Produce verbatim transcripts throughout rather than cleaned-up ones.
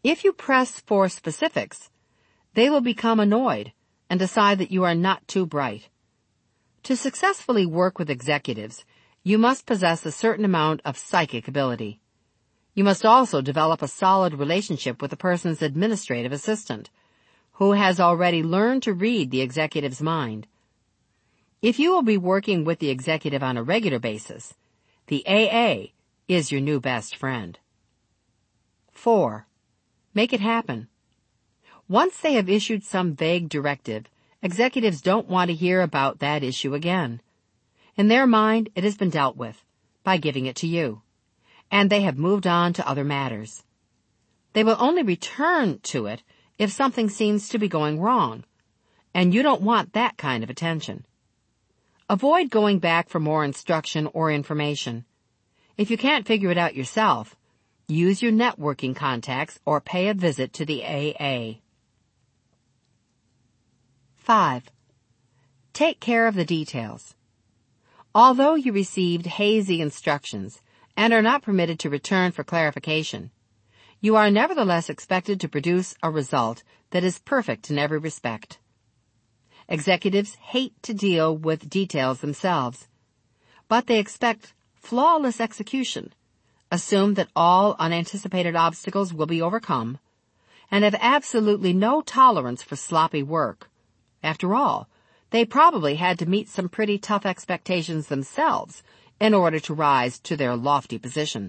If you press for specifics, they will become annoyed and decide that you are not too bright. To successfully work with executives, you must possess a certain amount of psychic ability. You must also develop a solid relationship with the person's administrative assistant, who has already learned to read the executive's mind. If you will be working with the executive on a regular basis, the A A is your new best friend. Four, make it happen. Once they have issued some vague directive, executives don't want to hear about that issue again. In their mind, it has been dealt with by giving it to you, and they have moved on to other matters. They will only return to it if something seems to be going wrong, and you don't want that kind of attention. Avoid going back for more instruction or information. If you can't figure it out yourself, use your networking contacts or pay a visit to the A A. Five, take care of the details. Although you received hazy instructions and are not permitted to return for clarification, you are nevertheless expected to produce a result that is perfect in every respect. Executives hate to deal with details themselves, but they expect flawless execution, assume that all unanticipated obstacles will be overcome, and have absolutely no tolerance for sloppy work. After all, they probably had to meet some pretty tough expectations themselves in order to rise to their lofty position.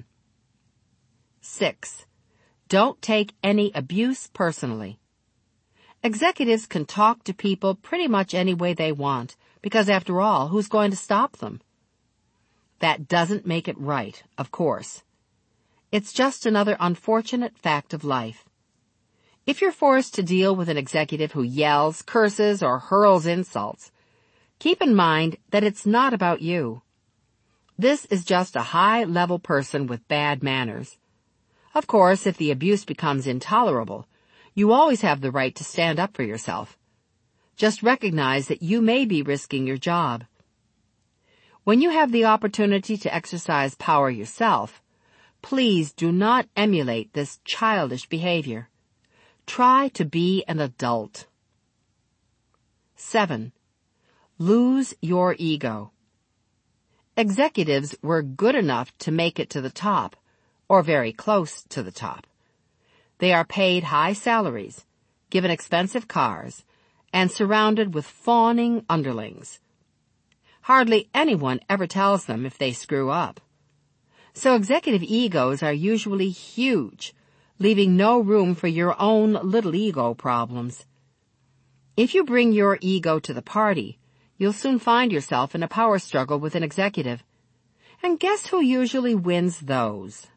Six, don't take any abuse personally. Executives can talk to people pretty much any way they want, because after all, who's going to stop them? That doesn't make it right, of course. It's just another unfortunate fact of life. If you're forced to deal with an executive who yells, curses, or hurls insults, keep in mind that it's not about you. This is just a high-level person with bad manners. Of course, if the abuse becomes intolerable, you always have the right to stand up for yourself. Just recognize that you may be risking your job. When you have the opportunity to exercise power yourself, please do not emulate this childish behavior. Try to be an adult. Seven, lose your ego. Executives were good enough to make it to the top, or very close to the top. They are paid high salaries, given expensive cars, and surrounded with fawning underlings. Hardly anyone ever tells them if they screw up. So executive egos are usually huge, leaving no room for your own little ego problems. If you bring your ego to the party, you'll soon find yourself in a power struggle with an executive. And guess who usually wins those?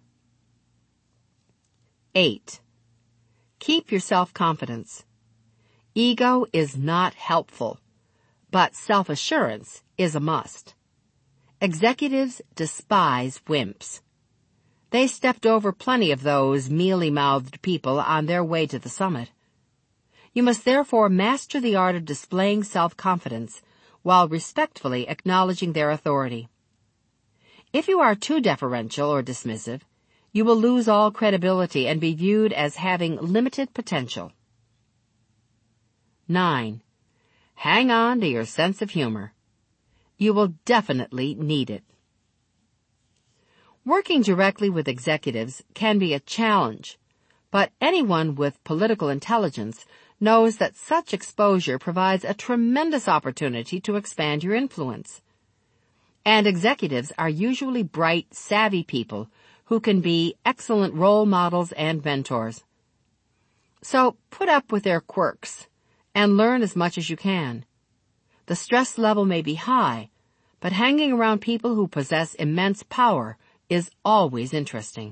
Eight, keep your self-confidence. Ego is not helpful, but self-assurance is a must. Executives despise wimps. They stepped over plenty of those mealy-mouthed people on their way to the summit. You must therefore master the art of displaying self-confidence while respectfully acknowledging their authority. If you are too deferential or dismissive, you will lose all credibility and be viewed as having limited potential. Nine, hang on to your sense of humor. You will definitely need it. Working directly with executives can be a challenge, but anyone with political intelligence knows that such exposure provides a tremendous opportunity to expand your influence. And executives are usually bright, savvy people who can be excellent role models and mentors. So put up with their quirks and learn as much as you can. The stress level may be high, but hanging around people who possess immense power is always interesting.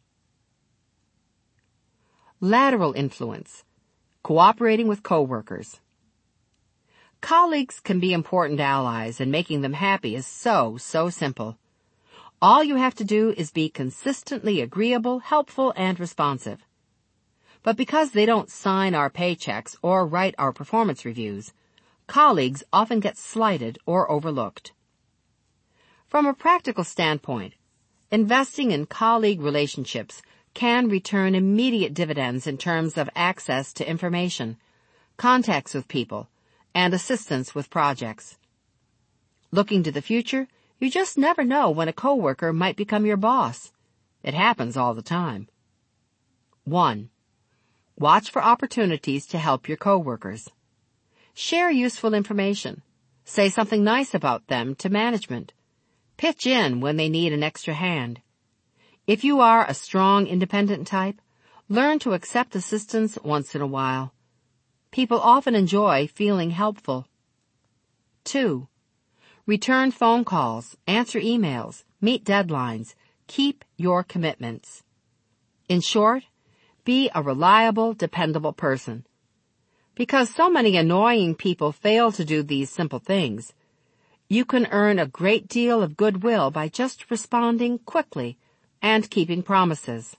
Lateral influence. Cooperating with coworkers. Colleagues can be important allies, and making them happy is so, so simple. All you have to do is be consistently agreeable, helpful, and responsive. But because they don't sign our paychecks or write our performance reviews, colleagues often get slighted or overlooked. From a practical standpoint, investing in colleague relationships can return immediate dividends in terms of access to information, contacts with people, and assistance with projects. Looking to the future, you just never know when a coworker might become your boss. It happens all the time. One. Watch for opportunities to help your coworkers. Share useful information. Say something nice about them to management. Pitch in when they need an extra hand. If you are a strong, independent type, learn to accept assistance once in a while. People often enjoy feeling helpful. Two. Return phone calls, answer emails, meet deadlines, keep your commitments. In short, be a reliable, dependable person. Because so many annoying people fail to do these simple things, you can earn a great deal of goodwill by just responding quickly and keeping promises.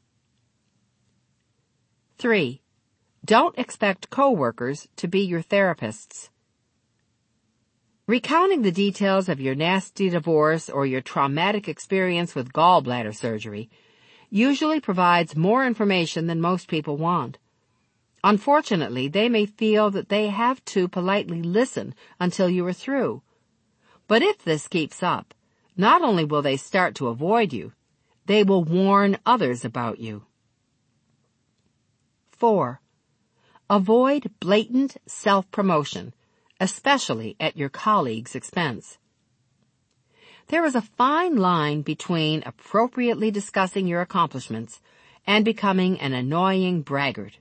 Three. Don't expect coworkers to be your therapists. Recounting the details of your nasty divorce or your traumatic experience with gallbladder surgery usually provides more information than most people want. Unfortunately, they may feel that they have to politely listen until you are through. But if this keeps up, not only will they start to avoid you, they will warn others about you. Four. Avoid blatant self-promotion, especially at your colleagues' expense. There is a fine line between appropriately discussing your accomplishments and becoming an annoying braggart.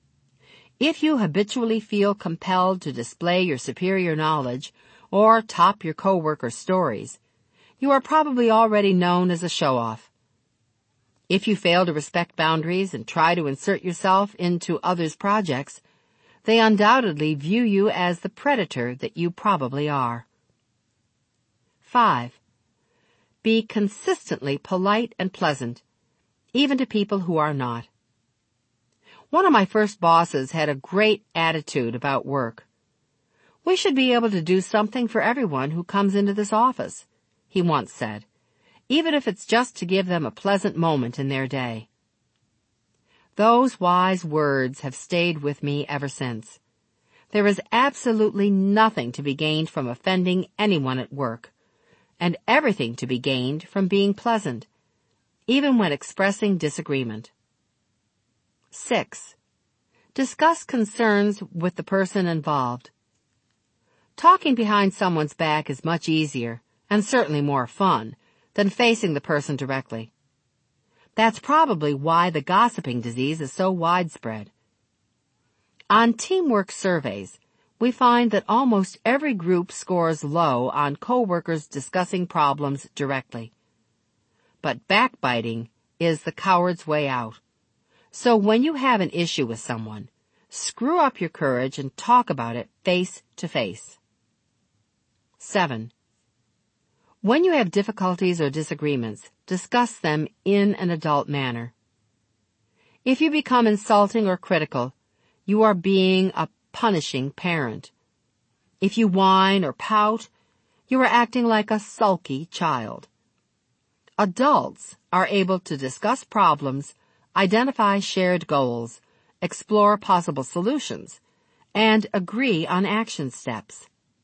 If you habitually feel compelled to display your superior knowledge or top your coworkers' stories, you are probably already known as a show-off. If you fail to respect boundaries and try to insert yourself into others' projects, they undoubtedly view you as the predator that you probably are. Five. Be consistently polite and pleasant, even to people who are not. One of my first bosses had a great attitude about work. "We should be able to do something for everyone who comes into this office," he once said, "even if it's just to give them a pleasant moment in their day." Those wise words have stayed with me ever since. There is absolutely nothing to be gained from offending anyone at work, and everything to be gained from being pleasant, even when expressing disagreement. Six. Discuss concerns with the person involved. Talking behind someone's back is much easier, and certainly more fun, than facing the person directly. That's probably why the gossiping disease is so widespread. On teamwork surveys, we find that almost every group scores low on coworkers discussing problems directly. But backbiting is the coward's way out. So when you have an issue with someone, screw up your courage and talk about it face to face. Seven. When you have difficulties or disagreements, discuss them in an adult manner. If you become insulting or critical, you are being a punishing parent. If you whine or pout, you are acting like a sulky child. Adults are able to discuss problems, identify shared goals, explore possible solutions, and agree on action steps.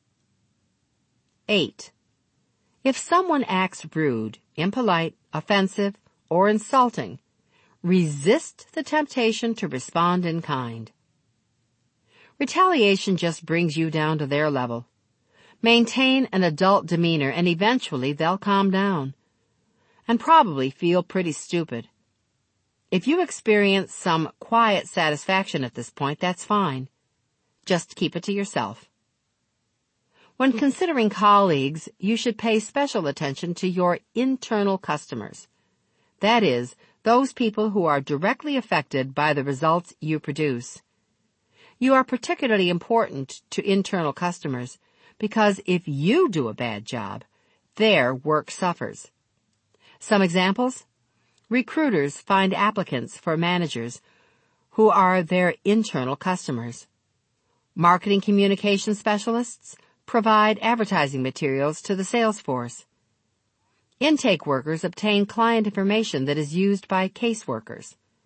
Eight. If someone acts rude, impolite, offensive, or insulting, resist the temptation to respond in kind. Retaliation just brings you down to their level. Maintain an adult demeanor and eventually they'll calm down, and probably feel pretty stupid. If you experience some quiet satisfaction at this point, that's fine. Just keep it to yourself. When considering colleagues, you should pay special attention to your internal customers. That is, those people who are directly affected by the results you produce. You are particularly important to internal customers because if you do a bad job, their work suffers. Some examples? Recruiters find applicants for managers who are their internal customers. Marketing communication specialists provide advertising materials to the sales force. Intake workers obtain client information that is used by caseworkers.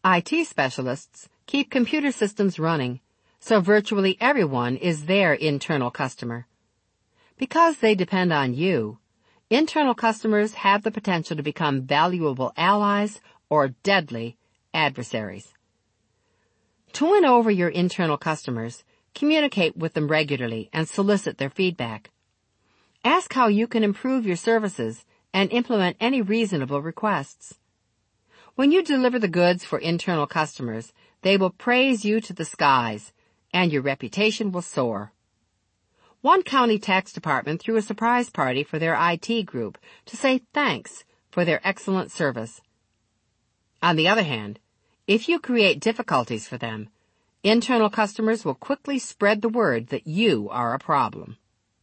I T specialists keep computer systems running, so virtually everyone is their internal customer. Because they depend on you, internal customers have the potential to become valuable allies or deadly adversaries. To win over your internal customers, communicate with them regularly and solicit their feedback. Ask how you can improve your services and implement any reasonable requests. When you deliver the goods for internal customers, they will praise you to the skies, and your reputation will soar. One county tax department threw a surprise party for their I T group to say thanks for their excellent service. On the other hand, if you create difficulties for them, internal customers will quickly spread the word that you are a problem.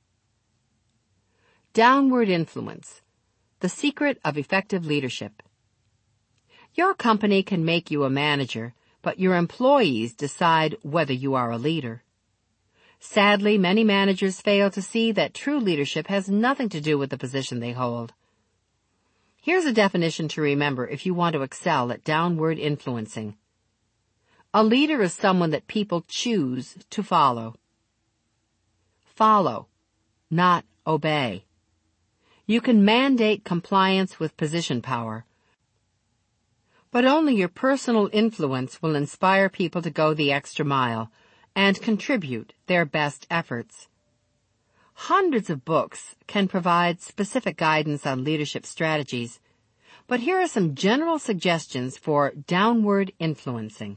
Downward influence, the secret of effective leadership. Your company can make you a manager, but your employees decide whether you are a leader. Sadly, many managers fail to see that true leadership has nothing to do with the position they hold. Here's a definition to remember if you want to excel at downward influencing. A leader is someone that people choose to follow. Follow, not obey. You can mandate compliance with position power, but only your personal influence will inspire people to go the extra mile and contribute their best efforts. Hundreds of books can provide specific guidance on leadership strategies, but here are some general suggestions for downward influencing.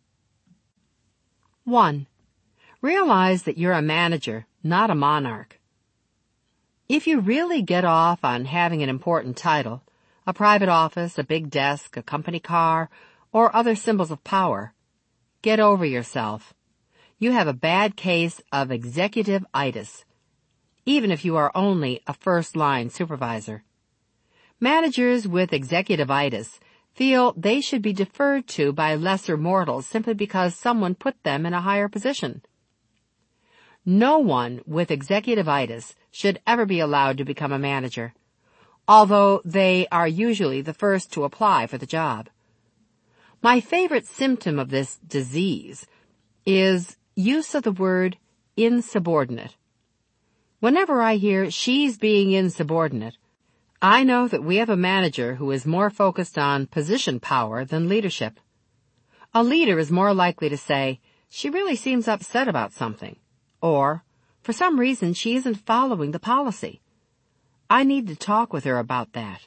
One, realize that you're a manager, not a monarch. If you really get off on having an important title, a private office, a big desk, a company car, or other symbols of power, get over yourself. You have a bad case of executive-itis, even if you are only a first-line supervisor. Managers with executive-itis feel they should be deferred to by lesser mortals simply because someone put them in a higher position. No one with executive-itis should ever be allowed to become a manager, although they are usually the first to apply for the job. My favorite symptom of this disease is use of the word insubordinate. Whenever I hear she's being insubordinate, I know that we have a manager who is more focused on position power than leadership. A leader is more likely to say, she really seems upset about something, or, for some reason she isn't following the policy. I need to talk with her about that.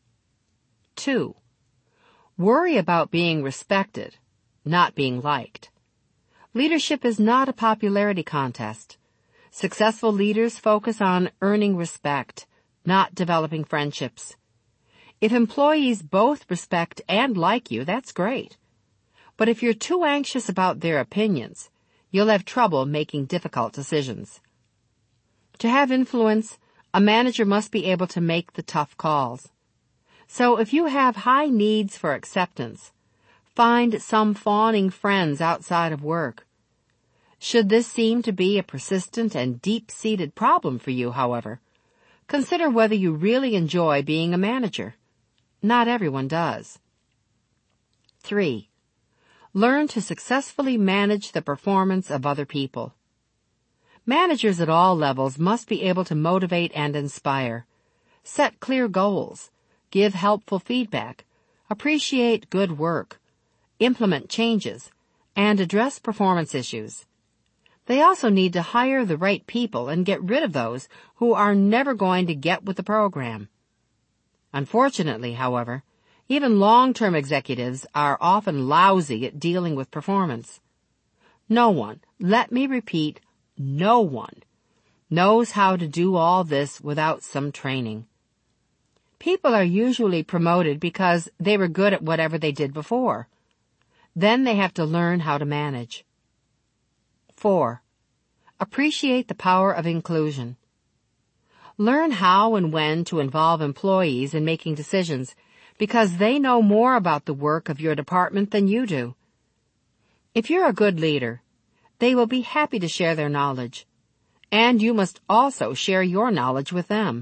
Two, worry about being respected, not being liked. Leadership is not a popularity contest. Successful leaders focus on earning respect, not developing friendships. If employees both respect and like you, that's great. But if you're too anxious about their opinions, you'll have trouble making difficult decisions. To have influence, a manager must be able to make the tough calls. So if you have high needs for acceptance, find some fawning friends outside of work. Should this seem to be a persistent and deep-seated problem for you, however, consider whether you really enjoy being a manager. Not everyone does. Three, learn to successfully manage the performance of other people. Managers at all levels must be able to motivate and inspire, set clear goals, give helpful feedback, appreciate good work, implement changes, and address performance issues. They also need to hire the right people and get rid of those who are never going to get with the program. Unfortunately, however, even long-term executives are often lousy at dealing with performance. No one, let me repeat, no one, knows how to do all this without some training. People are usually promoted because they were good at whatever they did before. Then they have to learn how to manage. Four, appreciate the power of inclusion. Learn how and when to involve employees in making decisions because they know more about the work of your department than you do. If you're a good leader, they will be happy to share their knowledge, and you must also share your knowledge with them.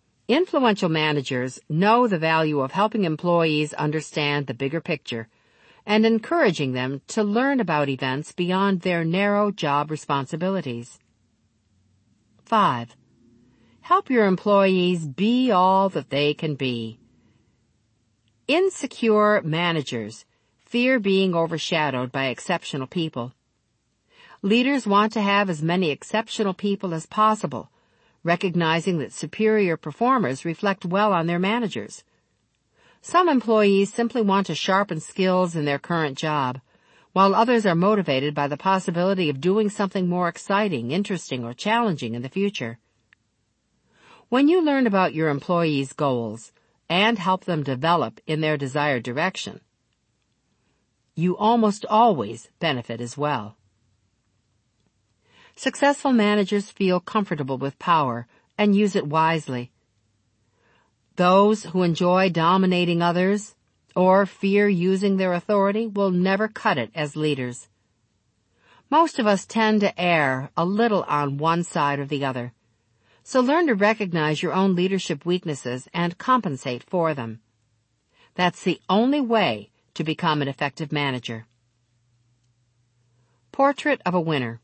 Influential managers know the value of helping employees understand the bigger picture and encouraging them to learn about events beyond their narrow job responsibilities. Five, help your employees be all that they can be. Insecure managers fear being overshadowed by exceptional people. Leaders want to have as many exceptional people as possible, recognizing that superior performers reflect well on their managers. Some employees simply want to sharpen skills in their current job, while others are motivated by the possibility of doing something more exciting, interesting, or challenging in the future. When you learn about your employees' goals and help them develop in their desired direction, you almost always benefit as well. Successful managers feel comfortable with power and use it wisely. Those who enjoy dominating others or fear using their authority will never cut it as leaders. Most of us tend to err a little on one side or the other, so learn to recognize your own leadership weaknesses and compensate for them. That's the only way to become an effective manager. Portrait of a winner.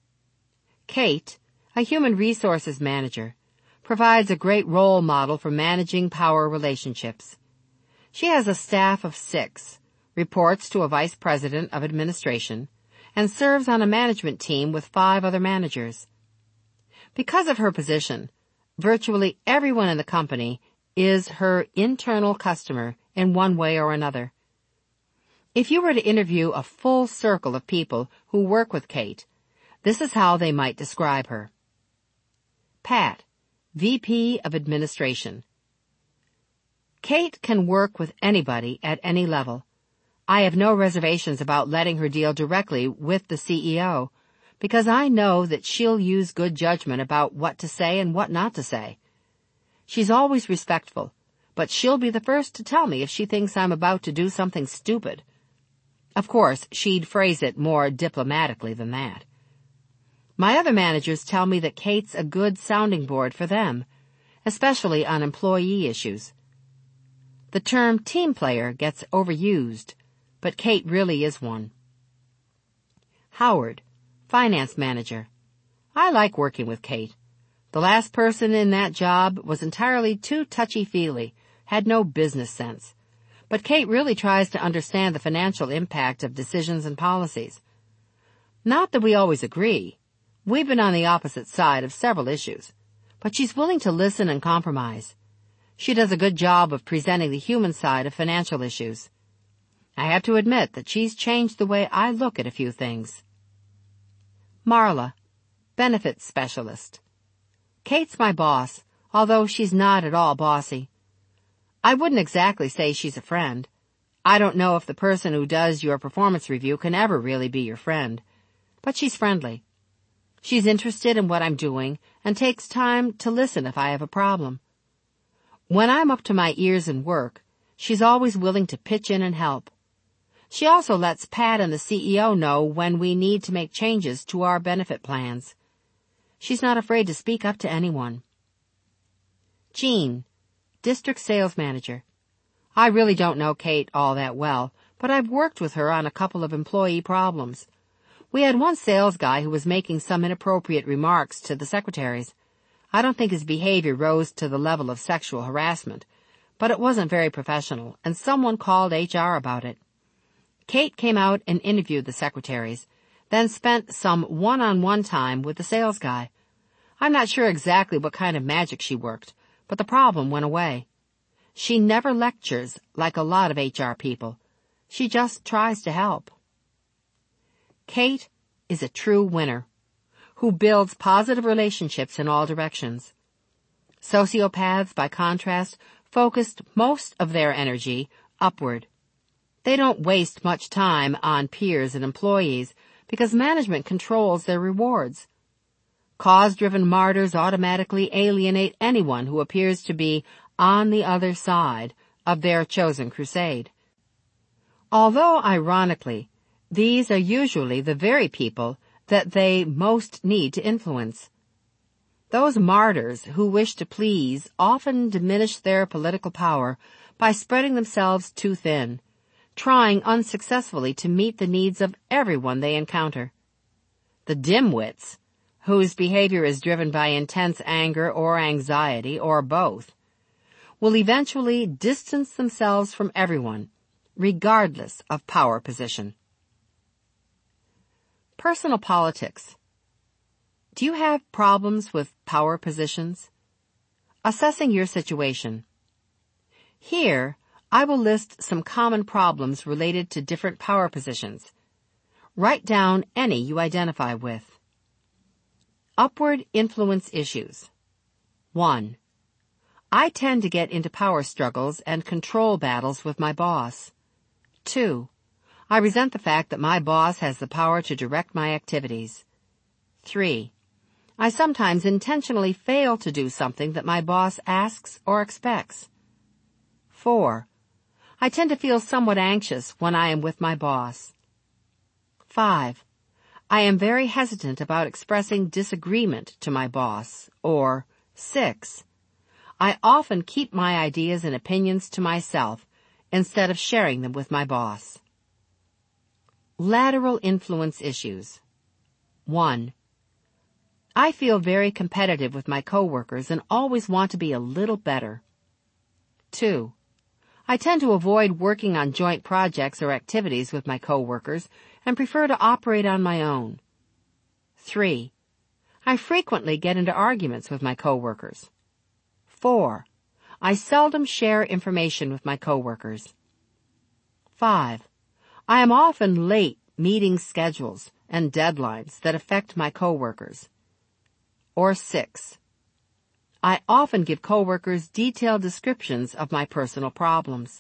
Kate, a human resources manager, provides a great role model for managing power relationships. She has a staff of six, reports to a vice president of administration, and serves on a management team with five other managers. Because of her position, virtually everyone in the company is her internal customer in one way or another. If you were to interview a full circle of people who work with Kate, this is how they might describe her. Pat, V P of Administration. Kate can work with anybody at any level. I have no reservations about letting her deal directly with the C E O, because I know that she'll use good judgment about what to say and what not to say. She's always respectful, but she'll be the first to tell me if she thinks I'm about to do something stupid. Of course, she'd phrase it more diplomatically than that. My other managers tell me that Kate's a good sounding board for them, especially on employee issues. The term team player gets overused, but Kate really is one. Howard, finance manager. I like working with Kate. The last person in that job was entirely too touchy-feely, had no business sense. But Kate really tries to understand the financial impact of decisions and policies. Not that we always agree. We've been on the opposite side of several issues, but she's willing to listen and compromise. She does a good job of presenting the human side of financial issues. I have to admit that she's changed the way I look at a few things. Marla, benefits specialist. Kate's my boss, although she's not at all bossy. I wouldn't exactly say she's a friend. I don't know if the person who does your performance review can ever really be your friend, but she's friendly. She's interested in what I'm doing and takes time to listen if I have a problem. When I'm up to my ears in work, she's always willing to pitch in and help. She also lets Pat and the C E O know when we need to make changes to our benefit plans. She's not afraid to speak up to anyone. Jean, district sales manager. I really don't know Kate all that well, but I've worked with her on a couple of employee problems. We had one sales guy who was making some inappropriate remarks to the secretaries. I don't think his behavior rose to the level of sexual harassment, but it wasn't very professional, and someone called H R about it. Kate came out and interviewed the secretaries, then spent some one-on-one time with the sales guy. I'm not sure exactly what kind of magic she worked, but the problem went away. She never lectures like a lot of H R people. She just tries to help. Kate is a true winner who builds positive relationships in all directions. Sociopaths, by contrast, focused most of their energy upward. They don't waste much time on peers and employees because management controls their rewards. Cause-driven martyrs automatically alienate anyone who appears to be on the other side of their chosen crusade. Although, ironically, these are usually the very people that they most need to influence. Those martyrs who wish to please often diminish their political power by spreading themselves too thin, trying unsuccessfully to meet the needs of everyone they encounter. The dimwits, whose behavior is driven by intense anger or anxiety or both, will eventually distance themselves from everyone, regardless of power position. Personal politics. Do you have problems with power positions? Assessing your situation. Here, I will list some common problems related to different power positions. Write down any you identify with. Upward influence issues. One. I tend to get into power struggles and control battles with my boss. Two. I resent the fact that my boss has the power to direct my activities. Three. I sometimes intentionally fail to do something that my boss asks or expects. Four. I tend to feel somewhat anxious when I am with my boss. Five. I am very hesitant about expressing disagreement to my boss. Or, six. I often keep my ideas and opinions to myself instead of sharing them with my boss. Lateral influence issues. One. I feel very competitive with my coworkers and always want to be a little better. Two. I tend to avoid working on joint projects or activities with my coworkers and prefer to operate on my own. Three. I frequently get into arguments with my coworkers. Four. I seldom share information with my coworkers. Five. I am often late meeting schedules and deadlines that affect my coworkers. Or six. I often give coworkers detailed descriptions of my personal problems.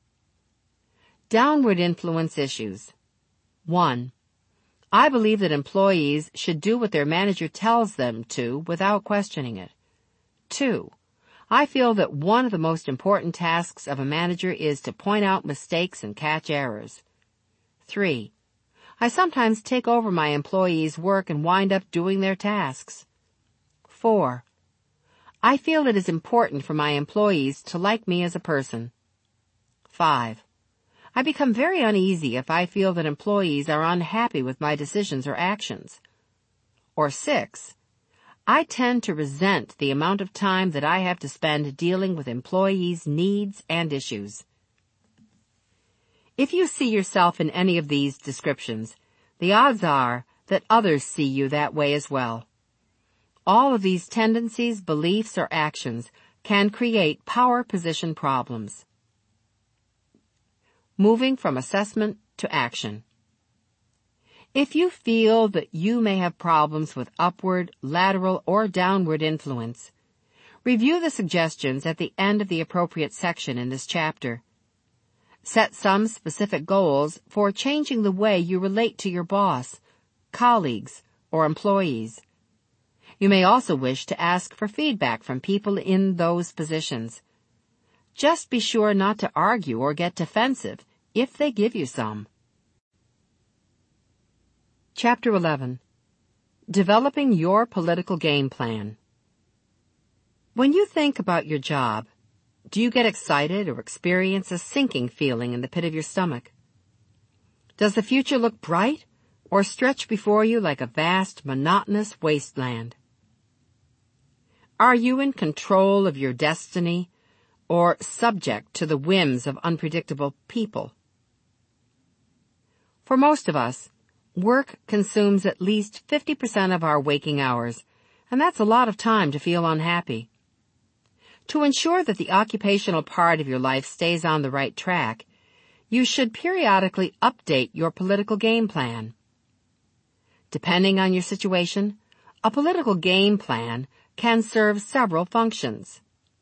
Downward influence issues. One. I believe that employees should do what their manager tells them to without questioning it. Two. I feel that one of the most important tasks of a manager is to point out mistakes and catch errors. Three. I sometimes take over my employees' work and wind up doing their tasks. Four. I feel it is important for my employees to like me as a person. Five. I become very uneasy if I feel that employees are unhappy with my decisions or actions. Or six. I tend to resent the amount of time that I have to spend dealing with employees' needs and issues. If you see yourself in any of these descriptions, the odds are that others see you that way as well. All of these tendencies, beliefs, or actions can create power position problems. Moving from assessment to action. If you feel that you may have problems with upward, lateral, or downward influence, review the suggestions at the end of the appropriate section in this chapter. Set some specific goals for changing the way you relate to your boss, colleagues, or employees. You may also wish to ask for feedback from people in those positions. Just be sure not to argue or get defensive if they give you some. Chapter eleven. Developing your political game plan. When you think about your job, do you get excited or experience a sinking feeling in the pit of your stomach? Does the future look bright or stretch before you like a vast, monotonous wasteland? Are you in control of your destiny or subject to the whims of unpredictable people? For most of us, work consumes at least fifty percent of our waking hours, and that's a lot of time to feel unhappy. To ensure that the occupational part of your life stays on the right track, you should periodically update your political game plan. Depending on your situation, a political game plan can serve several functions.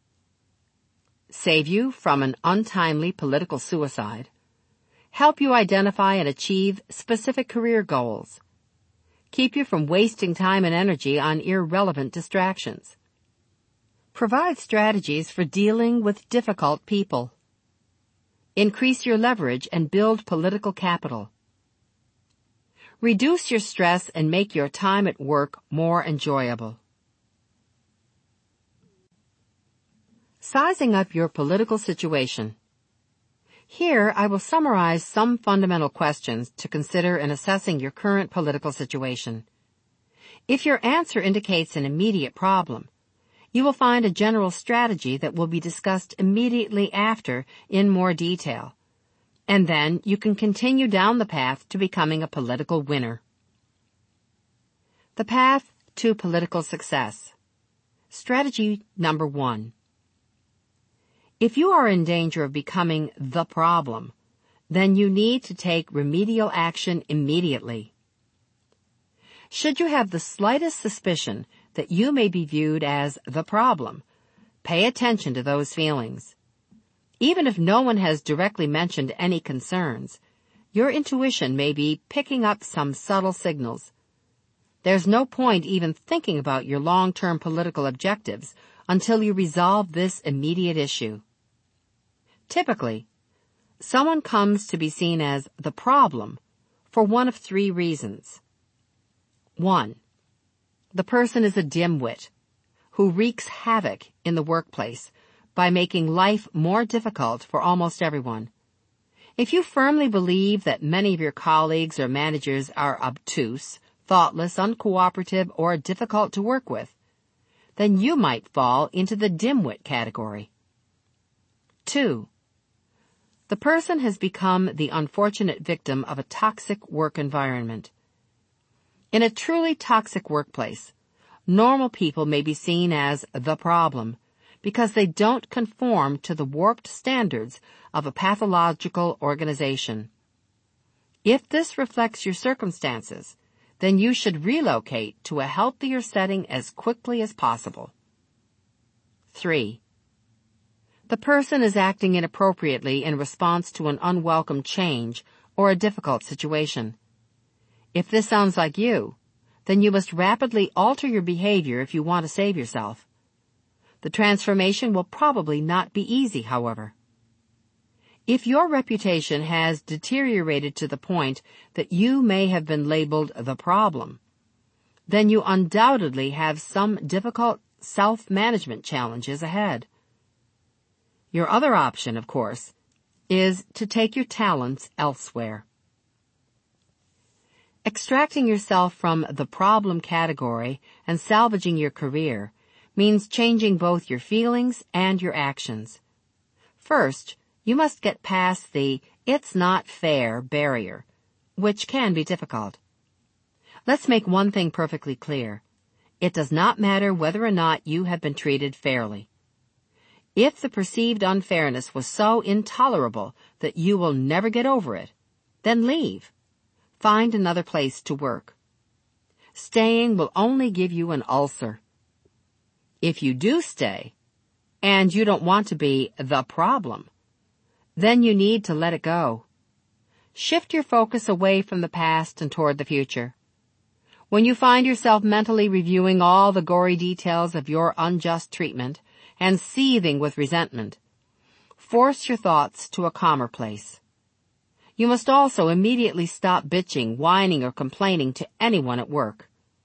Save you from an untimely political suicide. Help you identify and achieve specific career goals. Keep you from wasting time and energy on irrelevant distractions. Provide strategies for dealing with difficult people. Increase your leverage and build political capital. Reduce your stress and make your time at work more enjoyable. Sizing up your political situation. Here, I will summarize some fundamental questions to consider in assessing your current political situation. If your answer indicates an immediate problem, you will find a general strategy that will be discussed immediately after in more detail. And then you can continue down the path to becoming a political winner. The path to political success. Strategy number one. If you are in danger of becoming the problem, then you need to take remedial action immediately. Should you have the slightest suspicion that you may be viewed as the problem, pay attention to those feelings. Even if no one has directly mentioned any concerns, your intuition may be picking up some subtle signals. There's no point even thinking about your long-term political objectives until you resolve this immediate issue. Typically, someone comes to be seen as the problem for one of three reasons. One, the person is a dimwit who wreaks havoc in the workplace by making life more difficult for almost everyone. If you firmly believe that many of your colleagues or managers are obtuse, thoughtless, uncooperative, or difficult to work with, then you might fall into the dimwit category. Two, the person has become the unfortunate victim of a toxic work environment. In a truly toxic workplace, normal people may be seen as the problem because they don't conform to the warped standards of a pathological organization. If this reflects your circumstances, then you should relocate to a healthier setting as quickly as possible. Three, the person is acting inappropriately in response to an unwelcome change or a difficult situation. If this sounds like you, then you must rapidly alter your behavior if you want to save yourself. The transformation will probably not be easy, however. If your reputation has deteriorated to the point that you may have been labeled the problem, then you undoubtedly have some difficult self-management challenges ahead. Your other option, of course, is to take your talents elsewhere. Extracting yourself from the problem category and salvaging your career means changing both your feelings and your actions. First, you must get past the "it's not fair" barrier, which can be difficult. Let's make one thing perfectly clear. It does not matter whether or not you have been treated fairly. If the perceived unfairness was so intolerable that you will never get over it, then leave. Find another place to work. Staying will only give you an ulcer. If you do stay, and you don't want to be the problem, then you need to let it go. Shift your focus away from the past and toward the future. When you find yourself mentally reviewing all the gory details of your unjust treatment and seething with resentment, force your thoughts to a calmer place. You must also immediately stop bitching, whining, or complaining to anyone at work.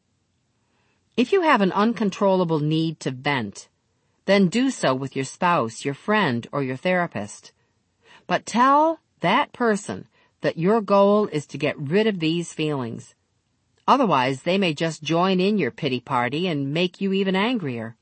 If you have an uncontrollable need to vent, then do so with your spouse, your friend, or your therapist. But tell that person that your goal is to get rid of these feelings. Otherwise, they may just join in your pity party and make you even angrier.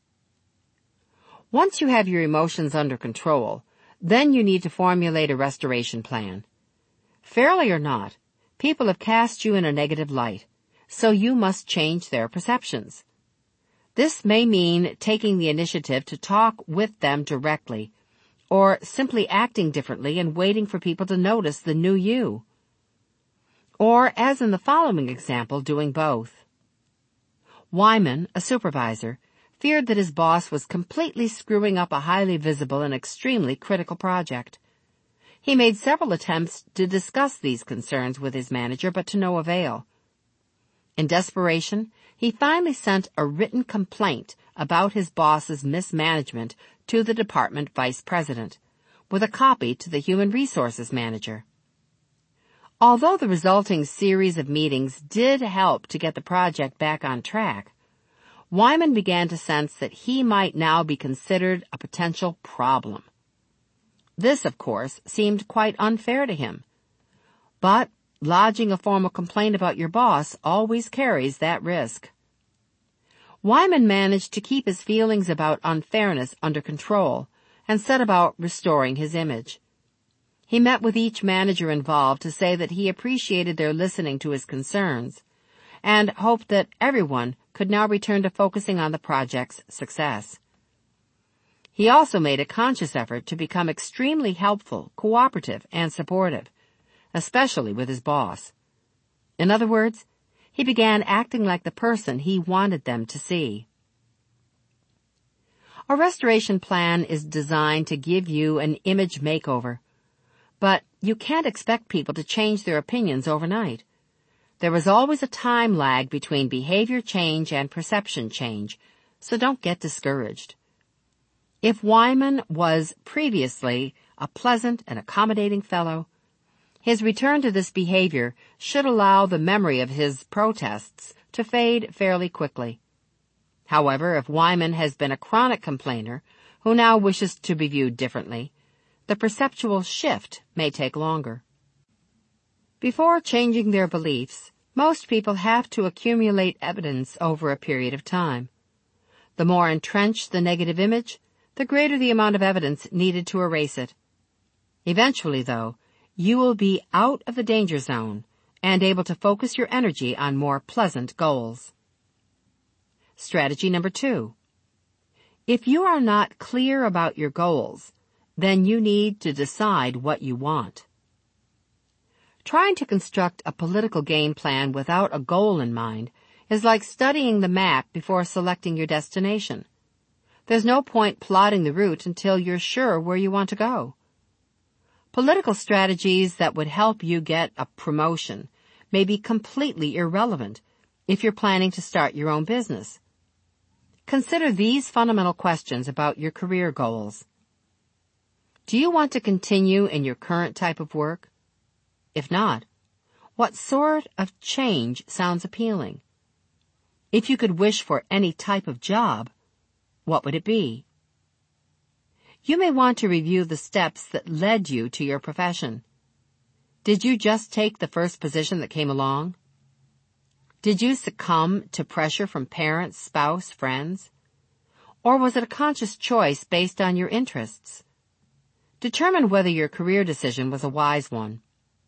Once you have your emotions under control, then you need to formulate a restoration plan. Fairly or not, people have cast you in a negative light, so you must change their perceptions. This may mean taking the initiative to talk with them directly, or simply acting differently and waiting for people to notice the new you. Or, as in the following example, doing both. Wyman, a supervisor, feared that his boss was completely screwing up a highly visible and extremely critical project. He made several attempts to discuss these concerns with his manager, but to no avail. In desperation, he finally sent a written complaint about his boss's mismanagement to the department vice president, with a copy to the human resources manager. Although the resulting series of meetings did help to get the project back on track, Wyman began to sense that he might now be considered a potential problem. This, of course, seemed quite unfair to him. But lodging a formal complaint about your boss always carries that risk. Wyman managed to keep his feelings about unfairness under control and set about restoring his image. He met with each manager involved to say that he appreciated their listening to his concerns and hoped that everyone could now return to focusing on the project's success. He also made a conscious effort to become extremely helpful, cooperative, and supportive, especially with his boss. In other words, he began acting like the person he wanted them to see. A restoration plan is designed to give you an image makeover, but you can't expect people to change their opinions overnight. There is always a time lag between behavior change and perception change, so don't get discouraged. If Wyman was previously a pleasant and accommodating fellow, his return to this behavior should allow the memory of his protests to fade fairly quickly. However, if Wyman has been a chronic complainer who now wishes to be viewed differently, the perceptual shift may take longer. Before changing their beliefs, most people have to accumulate evidence over a period of time. The more entrenched the negative image, the greater the amount of evidence needed to erase it. Eventually, though, you will be out of the danger zone and able to focus your energy on more pleasant goals. Strategy number two. If you are not clear about your goals, then you need to decide what you want. Trying to construct a political game plan without a goal in mind is like studying the map before selecting your destination. There's no point plotting the route until you're sure where you want to go. Political strategies that would help you get a promotion may be completely irrelevant if you're planning to start your own business. Consider these fundamental questions about your career goals. Do you want to continue in your current type of work? If not, what sort of change sounds appealing? If you could wish for any type of job, what would it be? You may want to review the steps that led you to your profession. Did you just take the first position that came along? Did you succumb to pressure from parents, spouse, friends? Or was it a conscious choice based on your interests? Determine whether your career decision was a wise one.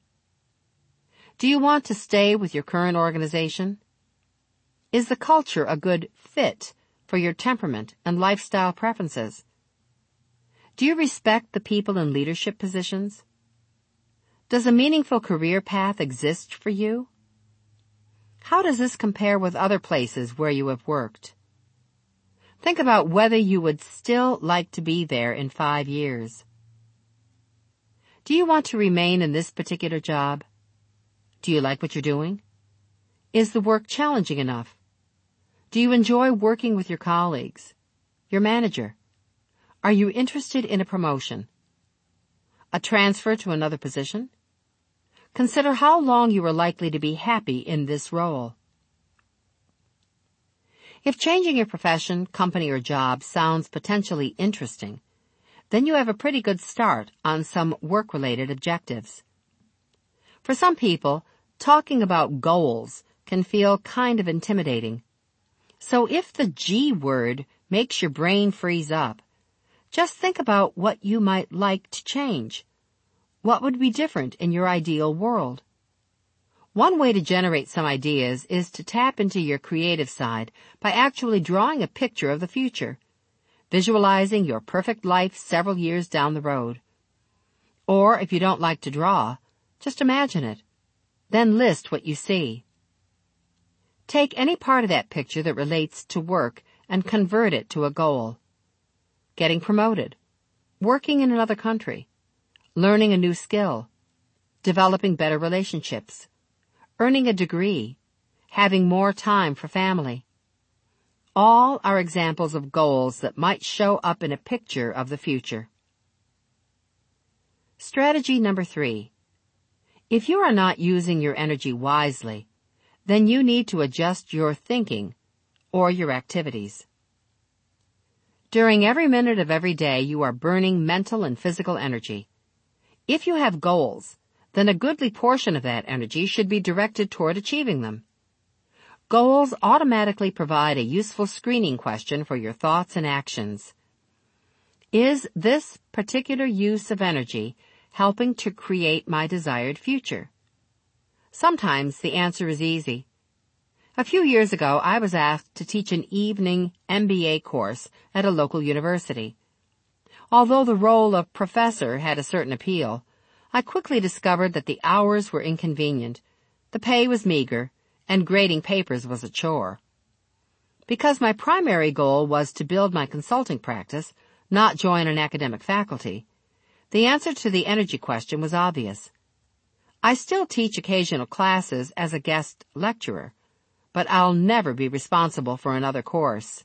Do you want to stay with your current organization? Is the culture a good fit for your temperament and lifestyle preferences? Do you respect the people in leadership positions? Does a meaningful career path exist for you? How does this compare with other places where you have worked? Think about whether you would still like to be there in five years. Do you want to remain in this particular job? Do you like what you're doing? Is the work challenging enough? Do you enjoy working with your colleagues, your manager? Are you interested in a promotion? A transfer to another position? Consider how long you are likely to be happy in this role. If changing your profession, company, or job sounds potentially interesting, then you have a pretty good start on some work-related objectives. For some people, talking about goals can feel kind of intimidating. So if the G word makes your brain freeze up, just think about what you might like to change. What would be different in your ideal world? One way to generate some ideas is to tap into your creative side by actually drawing a picture of the future, visualizing your perfect life several years down the road. Or if you don't like to draw, just imagine it. Then list what you see. Take any part of that picture that relates to work and convert it to a goal. Getting promoted, working in another country, learning a new skill, developing better relationships, earning a degree, having more time for family. All are examples of goals that might show up in a picture of the future. Strategy number three. If you are not using your energy wisely, then you need to adjust your thinking or your activities. During every minute of every day, you are burning mental and physical energy. If you have goals, then a goodly portion of that energy should be directed toward achieving them. Goals automatically provide a useful screening question for your thoughts and actions. Is this particular use of energy helping to create my desired future? Sometimes the answer is easy. A few years ago, I was asked to teach an evening M B A course at a local university. Although the role of professor had a certain appeal, I quickly discovered that the hours were inconvenient, the pay was meager, and grading papers was a chore. Because my primary goal was to build my consulting practice, not join an academic faculty, the answer to the energy question was obvious. I still teach occasional classes as a guest lecturer, but I'll never be responsible for another course.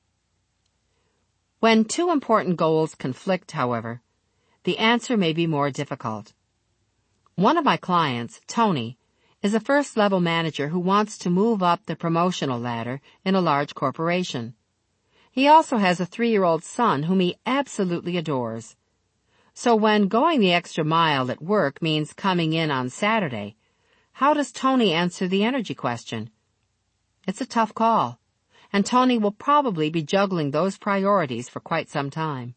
When two important goals conflict, however, the answer may be more difficult. One of my clients, Tony, is a first-level manager who wants to move up the promotional ladder in a large corporation. He also has a three-year-old son whom he absolutely adores. So when going the extra mile at work means coming in on Saturday, how does Tony answer the energy question? It's a tough call, and Tony will probably be juggling those priorities for quite some time.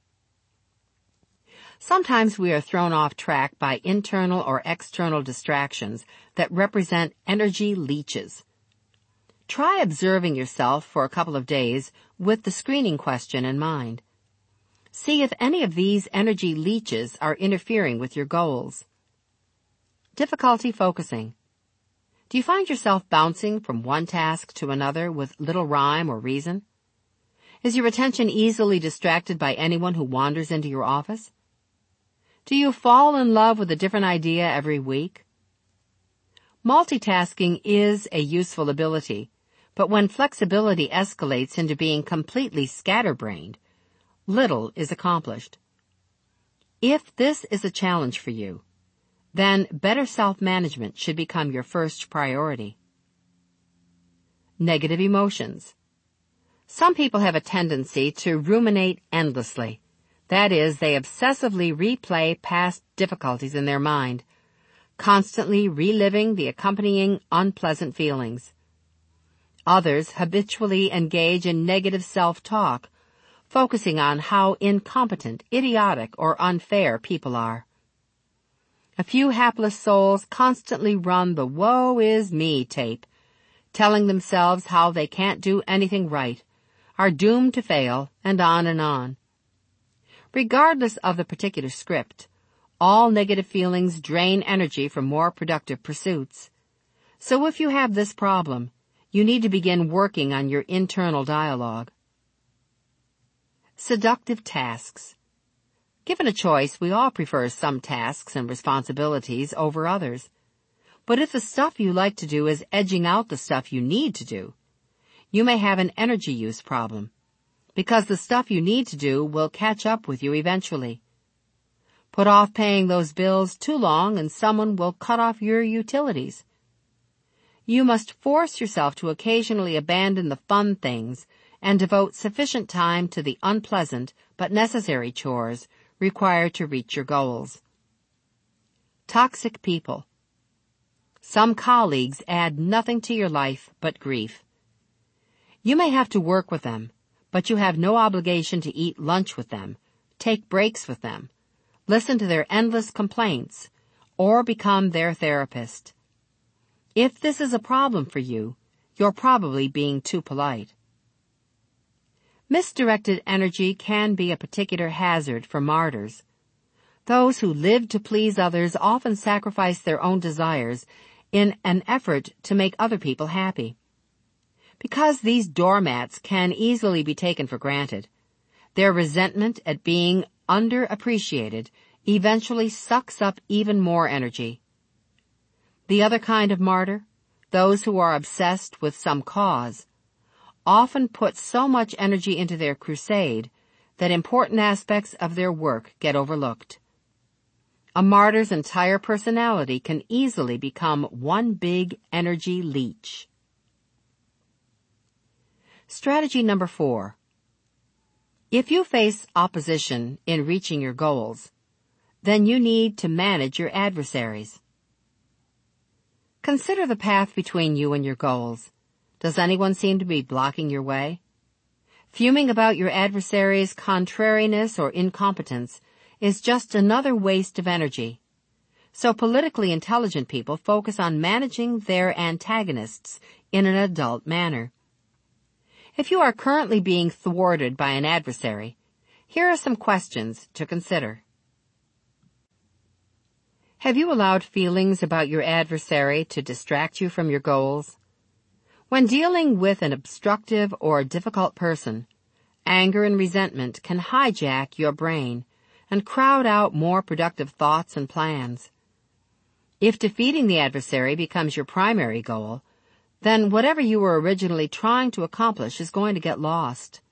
Sometimes we are thrown off track by internal or external distractions that represent energy leeches. Try observing yourself for a couple of days with the screening question in mind. See if any of these energy leeches are interfering with your goals. Difficulty focusing. Do you find yourself bouncing from one task to another with little rhyme or reason? Is your attention easily distracted by anyone who wanders into your office? Do you fall in love with a different idea every week? Multitasking is a useful ability, but when flexibility escalates into being completely scatterbrained, little is accomplished. If this is a challenge for you, then better self-management should become your first priority. Negative emotions. Some people have a tendency to ruminate endlessly. That is, they obsessively replay past difficulties in their mind, constantly reliving the accompanying unpleasant feelings. Others habitually engage in negative self-talk, focusing on how incompetent, idiotic, or unfair people are. A few hapless souls constantly run the woe is me tape, telling themselves how they can't do anything right, are doomed to fail, and on and on. Regardless of the particular script, all negative feelings drain energy from more productive pursuits. So if you have this problem, you need to begin working on your internal dialogue. Seductive tasks. Given a choice, we all prefer some tasks and responsibilities over others. But if the stuff you like to do is edging out the stuff you need to do, you may have an energy use problem, because the stuff you need to do will catch up with you eventually. Put off paying those bills too long and someone will cut off your utilities. You must force yourself to occasionally abandon the fun things and devote sufficient time to the unpleasant but necessary chores required to reach your goals. Toxic people. Some colleagues add nothing to your life but grief. You may have to work with them, but you have no obligation to eat lunch with them, take breaks with them, listen to their endless complaints, or become their therapist. If this is a problem for you, you're probably being too polite. Misdirected energy can be a particular hazard for martyrs. Those who live to please others often sacrifice their own desires in an effort to make other people happy. Because these doormats can easily be taken for granted, their resentment at being underappreciated eventually sucks up even more energy. The other kind of martyr, those who are obsessed with some cause, often put so much energy into their crusade that important aspects of their work get overlooked. A martyr's entire personality can easily become one big energy leech. Strategy number four. If you face opposition in reaching your goals, then you need to manage your adversaries. Consider the path between you and your goals. Does anyone seem to be blocking your way? Fuming about your adversary's contrariness or incompetence is just another waste of energy. So politically intelligent people focus on managing their antagonists in an adult manner. If you are currently being thwarted by an adversary, here are some questions to consider. Have you allowed feelings about your adversary to distract you from your goals? When dealing with an obstructive or difficult person, anger and resentment can hijack your brain and crowd out more productive thoughts and plans. If defeating the adversary becomes your primary goal, then whatever you were originally trying to accomplish is going to get lost.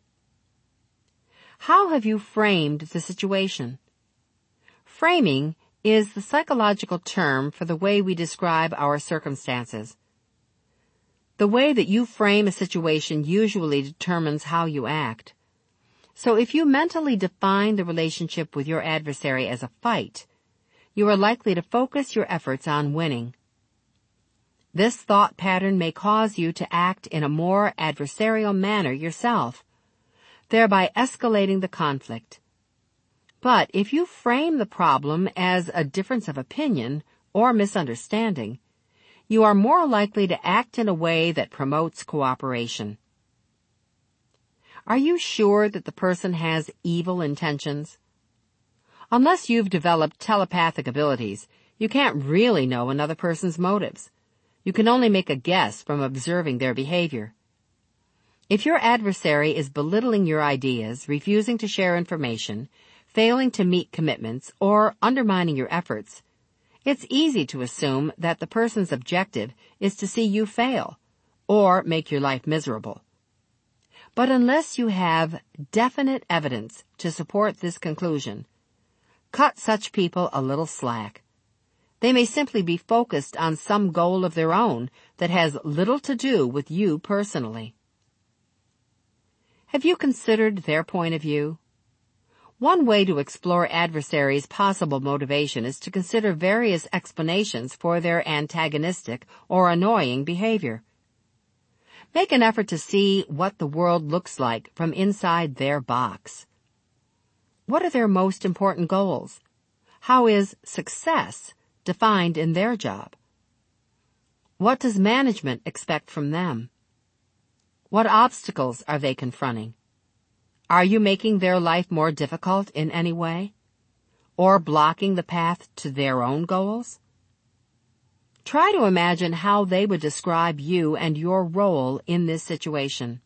How have you framed the situation? Framing is the psychological term for the way we describe our circumstances. The way that you frame a situation usually determines how you act. So if you mentally define the relationship with your adversary as a fight, you are likely to focus your efforts on winning. This thought pattern may cause you to act in a more adversarial manner yourself, thereby escalating the conflict. But if you frame the problem as a difference of opinion or misunderstanding, you are more likely to act in a way that promotes cooperation. Are you sure that the person has evil intentions? Unless you've developed telepathic abilities, you can't really know another person's motives. You can only make a guess from observing their behavior. If your adversary is belittling your ideas, refusing to share information, failing to meet commitments, or undermining your efforts, it's easy to assume that the person's objective is to see you fail or make your life miserable. But unless you have definite evidence to support this conclusion, cut such people a little slack. They may simply be focused on some goal of their own that has little to do with you personally. Have you considered their point of view? One way to explore adversaries' possible motivation is to consider various explanations for their antagonistic or annoying behavior. Make an effort to see what the world looks like from inside their box. What are their most important goals? How is success defined in their job? What does management expect from them? What obstacles are they confronting? Are you making their life more difficult in any way? Or blocking the path to their own goals? Try to imagine how they would describe you and your role in this situation.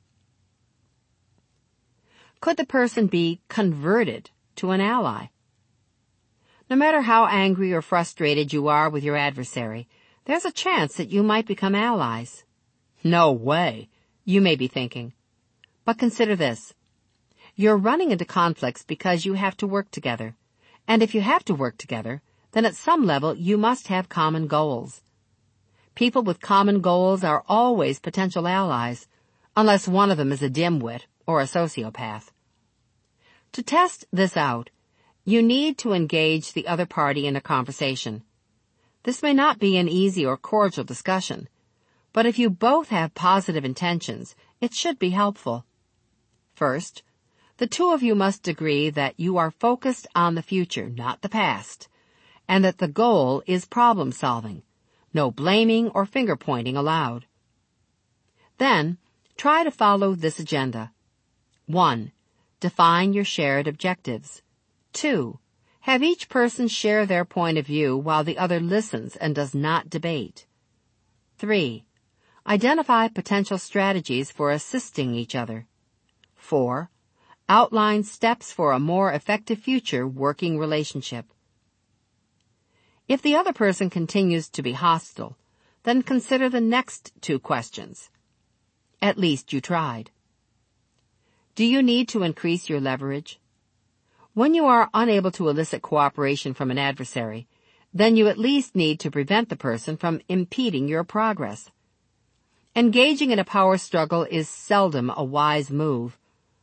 Could the person be converted to an ally? No matter how angry or frustrated you are with your adversary, there's a chance that you might become allies. No way, you may be thinking. But consider this. You're running into conflicts because you have to work together. And if you have to work together, then at some level you must have common goals. People with common goals are always potential allies, unless one of them is a dimwit or a sociopath. To test this out, you need to engage the other party in a conversation. This may not be an easy or cordial discussion, but if you both have positive intentions, it should be helpful. First, the two of you must agree that you are focused on the future, not the past, and that the goal is problem solving. No blaming or finger pointing allowed. Then, try to follow this agenda. One, define your shared objectives. Two, have each person share their point of view while the other listens and does not debate. Three, identify potential strategies for assisting each other. Four, outline steps for a more effective future working relationship. If the other person continues to be hostile, then consider the next two questions. At least you tried. Do you need to increase your leverage? When you are unable to elicit cooperation from an adversary, then you at least need to prevent the person from impeding your progress. Engaging in a power struggle is seldom a wise move.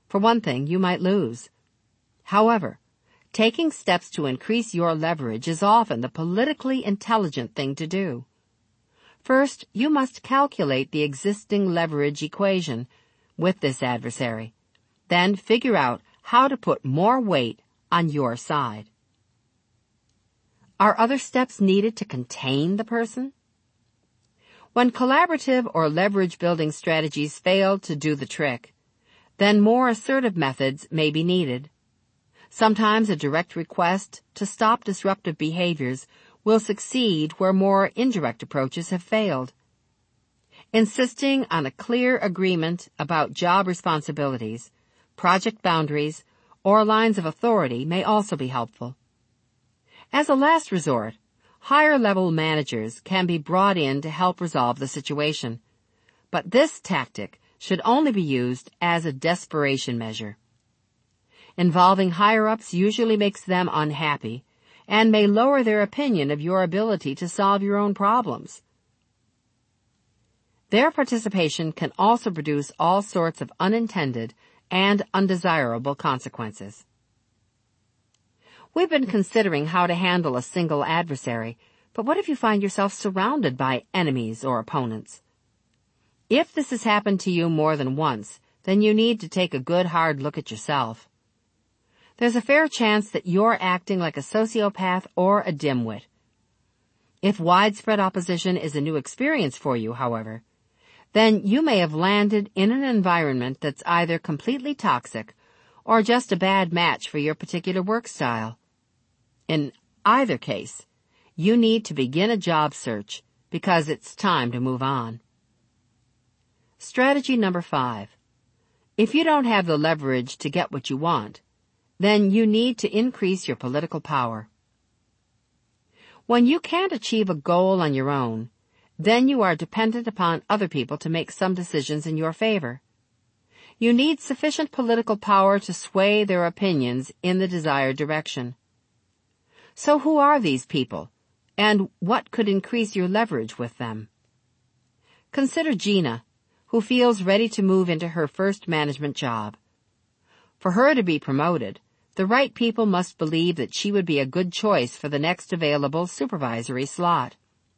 For one thing, you might lose. However, taking steps to increase your leverage is often the politically intelligent thing to do. First, you must calculate the existing leverage equation with this adversary. Then figure out how to put more weight on your side. Are other steps needed to contain the person? When collaborative or leverage-building strategies fail to do the trick, then more assertive methods may be needed. Sometimes a direct request to stop disruptive behaviors will succeed where more indirect approaches have failed. Insisting on a clear agreement about job responsibilities, project boundaries, or lines of authority may also be helpful. As a last resort, higher-level managers can be brought in to help resolve the situation, but this tactic should only be used as a desperation measure. Involving higher-ups usually makes them unhappy and may lower their opinion of your ability to solve your own problems. Their participation can also produce all sorts of unintended and undesirable consequences. We've been considering how to handle a single adversary, but what if you find yourself surrounded by enemies or opponents? If this has happened to you more than once, then you need to take a good hard look at yourself. There's a fair chance that you're acting like a sociopath or a dimwit. If widespread opposition is a new experience for you, however, then you may have landed in an environment that's either completely toxic or just a bad match for your particular work style. In either case, you need to begin a job search because it's time to move on. Strategy number five. If you don't have the leverage to get what you want, then you need to increase your political power. When you can't achieve a goal on your own, then you are dependent upon other people to make some decisions in your favor. You need sufficient political power to sway their opinions in the desired direction. So who are these people, and what could increase your leverage with them? Consider Gina, who feels ready to move into her first management job. For her to be promoted, the right people must believe that she would be a good choice for the next available supervisory slot.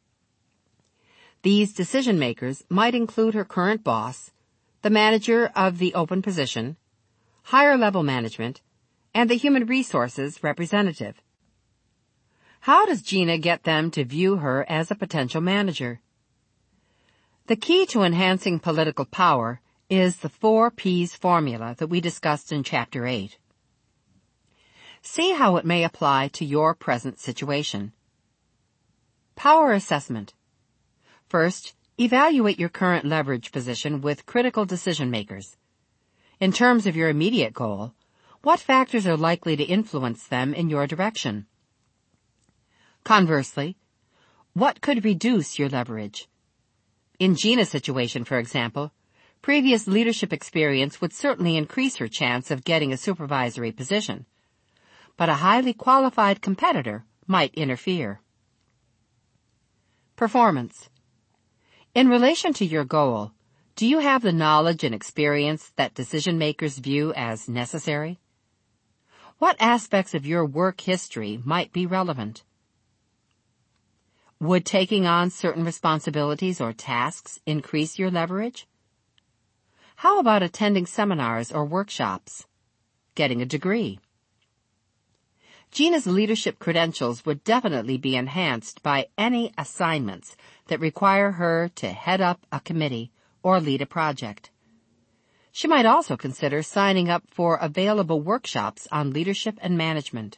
These decision-makers might include her current boss, the manager of the open position, higher-level management, and the human resources representative. How does Gina get them to view her as a potential manager? The key to enhancing political power is the four P's formula that we discussed in Chapter eight. See how it may apply to your present situation. Power assessment. First, evaluate your current leverage position with critical decision makers. In terms of your immediate goal, what factors are likely to influence them in your direction? Conversely, what could reduce your leverage? In Gina's situation, for example, previous leadership experience would certainly increase her chance of getting a supervisory position, but a highly qualified competitor might interfere. Performance. In relation to your goal, do you have the knowledge and experience that decision-makers view as necessary? What aspects of your work history might be relevant? Would taking on certain responsibilities or tasks increase your leverage? How about attending seminars or workshops? Getting a degree? Gina's leadership credentials would definitely be enhanced by any assignments that require her to head up a committee or lead a project. She might also consider signing up for available workshops on leadership and management.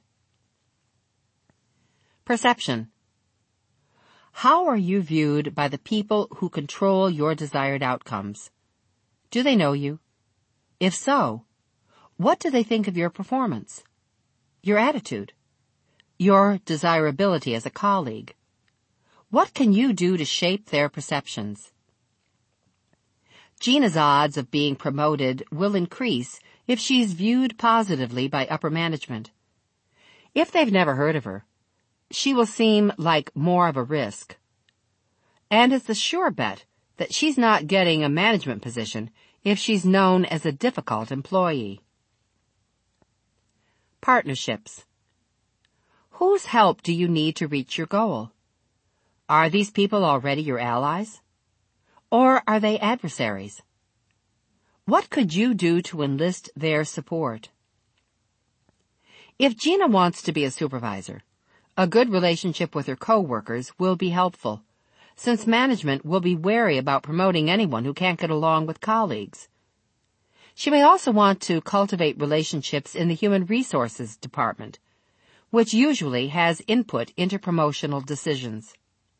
Perception. How are you viewed by the people who control your desired outcomes? Do they know you? If so, what do they think of your performance, your attitude, your desirability as a colleague? What can you do to shape their perceptions? Gina's odds of being promoted will increase if she's viewed positively by upper management. If they've never heard of her, she will seem like more of a risk. And it's a sure bet that she's not getting a management position if she's known as a difficult employee. Partnerships. Whose help do you need to reach your goal? Are these people already your allies? Or are they adversaries? What could you do to enlist their support? If Gina wants to be a supervisor, a good relationship with her co-workers will be helpful, since management will be wary about promoting anyone who can't get along with colleagues. She may also want to cultivate relationships in the human resources department, which usually has input into promotional decisions.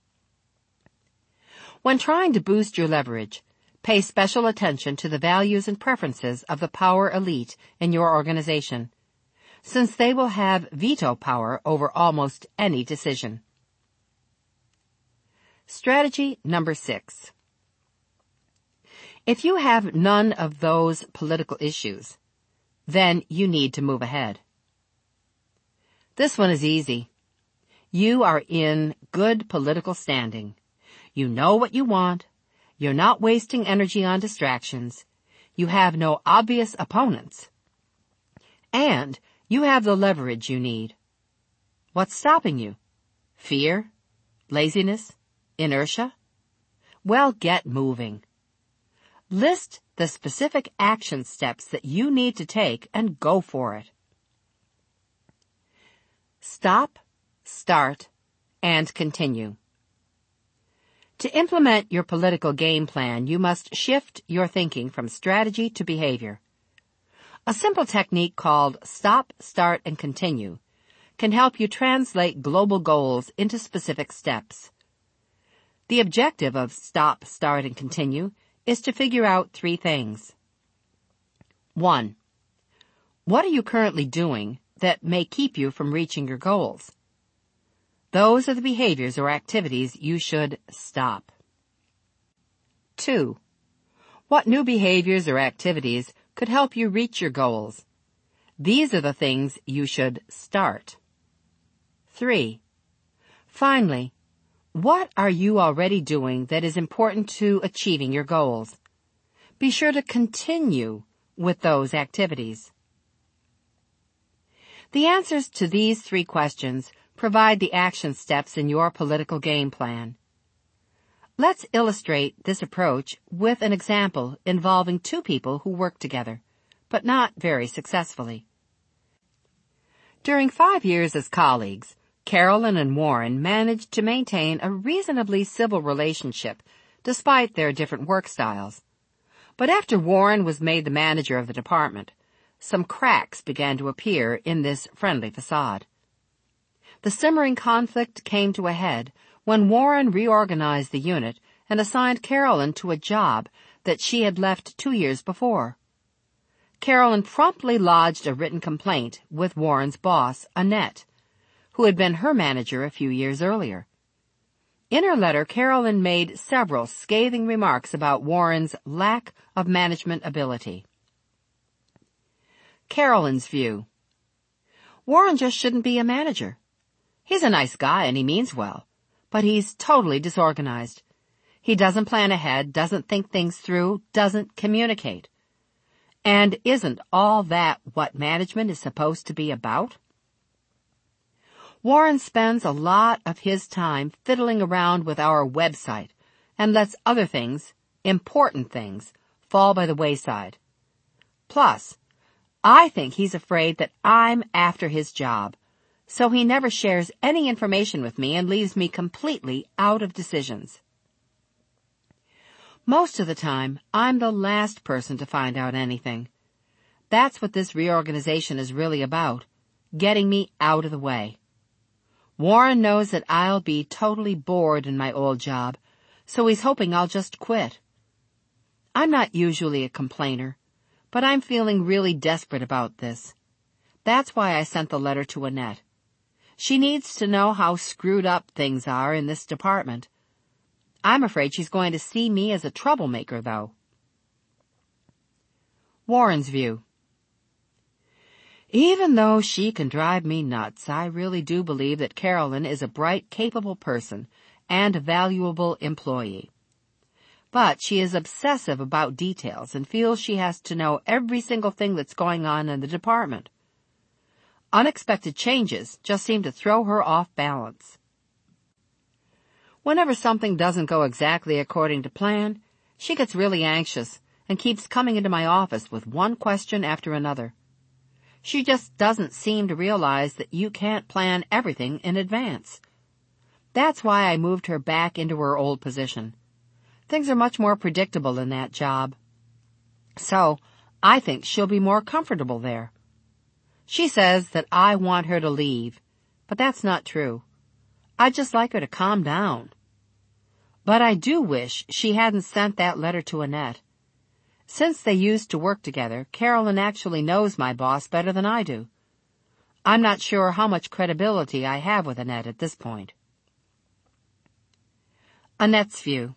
When trying to boost your leverage, pay special attention to the values and preferences of the power elite in your organization, since they will have veto power over almost any decision. Strategy number six. If you have none of those political issues, then you need to move ahead. This one is easy. You are in good political standing. You know what you want. You're not wasting energy on distractions. You have no obvious opponents. And you have the leverage you need. What's stopping you? Fear? Laziness? Inertia? Well, get moving. List the specific action steps that you need to take and go for it. Stop, start, and continue. To implement your political game plan, you must shift your thinking from strategy to behavior. A simple technique called stop, start, and continue can help you translate global goals into specific steps. The objective of stop, start, and continue is to figure out three things. One, what are you currently doing that may keep you from reaching your goals? Those are the behaviors or activities you should stop. Two, what new behaviors or activities could help you reach your goals? These are the things you should start. Three, finally, what are you already doing that is important to achieving your goals? Be sure to continue with those activities. The answers to these three questions provide the action steps in your political game plan. Let's illustrate this approach with an example involving two people who work together, but not very successfully. During five years as colleagues, Carolyn and Warren managed to maintain a reasonably civil relationship despite their different work styles. But after Warren was made the manager of the department, some cracks began to appear in this friendly facade. The simmering conflict came to a head when Warren reorganized the unit and assigned Carolyn to a job that she had left two years before. Carolyn promptly lodged a written complaint with Warren's boss, Annette, who had been her manager a few years earlier. In her letter, Carolyn made several scathing remarks about Warren's lack of management ability. Carolyn's view. Warren just shouldn't be a manager. He's a nice guy and he means well, but he's totally disorganized. He doesn't plan ahead, doesn't think things through, doesn't communicate. And isn't all that what management is supposed to be about? Warren spends a lot of his time fiddling around with our website and lets other things, important things, fall by the wayside. Plus, I think he's afraid that I'm after his job, so he never shares any information with me and leaves me completely out of decisions. Most of the time, I'm the last person to find out anything. That's what this reorganization is really about, getting me out of the way. Warren knows that I'll be totally bored in my old job, so he's hoping I'll just quit. I'm not usually a complainer, but I'm feeling really desperate about this. That's why I sent the letter to Annette. She needs to know how screwed up things are in this department. I'm afraid she's going to see me as a troublemaker, though. Warren's view. Even though she can drive me nuts, I really do believe that Carolyn is a bright, capable person and a valuable employee. But she is obsessive about details and feels she has to know every single thing that's going on in the department. Unexpected changes just seem to throw her off balance. Whenever something doesn't go exactly according to plan, she gets really anxious and keeps coming into my office with one question after another. She just doesn't seem to realize that you can't plan everything in advance. That's why I moved her back into her old position. Things are much more predictable in that job. So, I think she'll be more comfortable there. She says that I want her to leave, but that's not true. I'd just like her to calm down. But I do wish she hadn't sent that letter to Annette. Since they used to work together, Carolyn actually knows my boss better than I do. I'm not sure how much credibility I have with Annette at this point. Annette's view.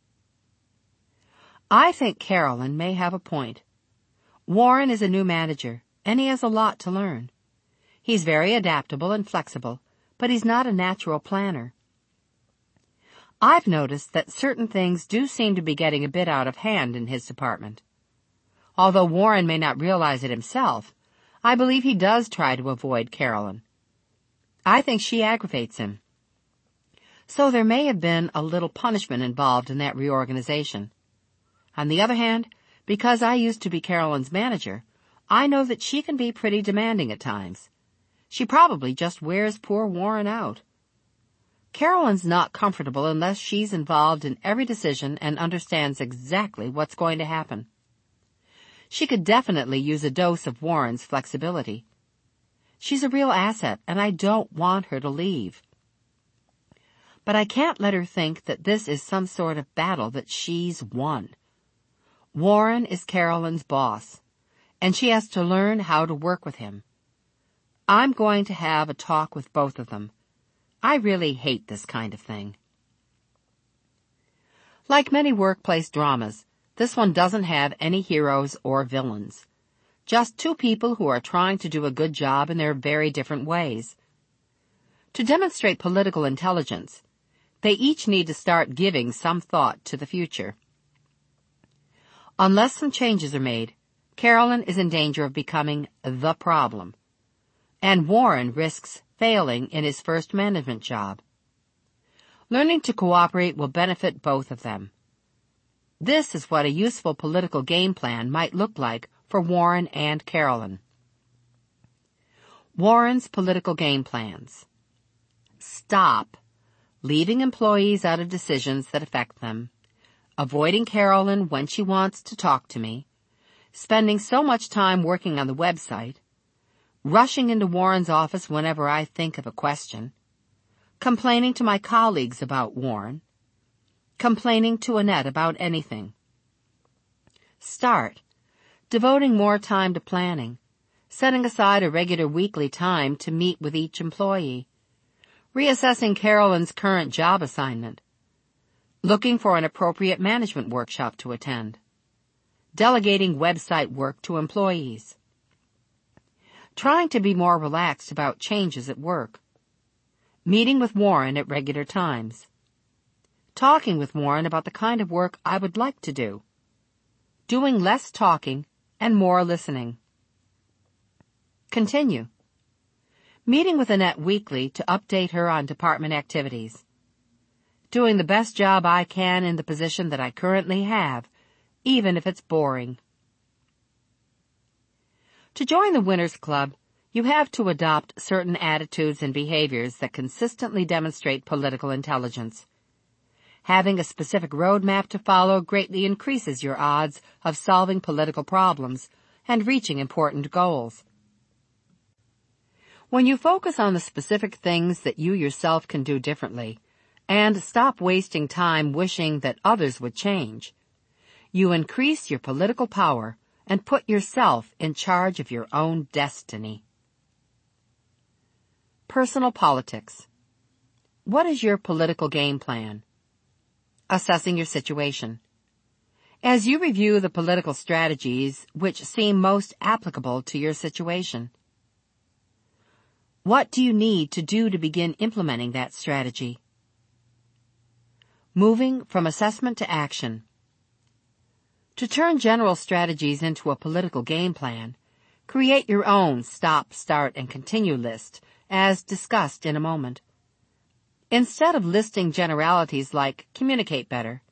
I think Carolyn may have a point. Warren is a new manager, and he has a lot to learn. He's very adaptable and flexible, but he's not a natural planner. I've noticed that certain things do seem to be getting a bit out of hand in his department. Although Warren may not realize it himself, I believe he does try to avoid Carolyn. I think she aggravates him. So there may have been a little punishment involved in that reorganization. On the other hand, because I used to be Carolyn's manager, I know that she can be pretty demanding at times. She probably just wears poor Warren out. Carolyn's not comfortable unless she's involved in every decision and understands exactly what's going to happen. She could definitely use a dose of Warren's flexibility. She's a real asset, and I don't want her to leave. But I can't let her think that this is some sort of battle that she's won. Warren is Carolyn's boss, and she has to learn how to work with him. I'm going to have a talk with both of them. I really hate this kind of thing. Like many workplace dramas, this one doesn't have any heroes or villains. Just two people who are trying to do a good job in their very different ways. To demonstrate political intelligence, they each need to start giving some thought to the future. Unless some changes are made, Carolyn is in danger of becoming the problem, and Warren risks failing in his first management job. Learning to cooperate will benefit both of them. This is what a useful political game plan might look like for Warren and Carolyn. Warren's political game plans. Stop leaving employees out of decisions that affect them, avoiding Carolyn when she wants to talk to me, spending so much time working on the website, rushing into Warren's office whenever I think of a question, complaining to my colleagues about Warren, complaining to Annette about anything. Start devoting more time to planning, setting aside a regular weekly time to meet with each employee, reassessing Carolyn's current job assignment, looking for an appropriate management workshop to attend, delegating website work to employees, trying to be more relaxed about changes at work, meeting with Warren at regular times, talking with Warren about the kind of work I would like to do, doing less talking and more listening. Continue. Meeting with Annette weekly to update her on department activities. Doing the best job I can in the position that I currently have, even if it's boring. To join the Winners Club, you have to adopt certain attitudes and behaviors that consistently demonstrate political intelligence. Having a specific roadmap to follow greatly increases your odds of solving political problems and reaching important goals. When you focus on the specific things that you yourself can do differently, and stop wasting time wishing that others would change, you increase your political power and put yourself in charge of your own destiny. Personal politics. What is your political game plan? Assessing your situation. As you review the political strategies which seem most applicable to your situation, what do you need to do to begin implementing that strategy? Moving from assessment to action. To turn general strategies into a political game plan, create your own stop, start, and continue list, as discussed in a moment. Instead of listing generalities like communicate better,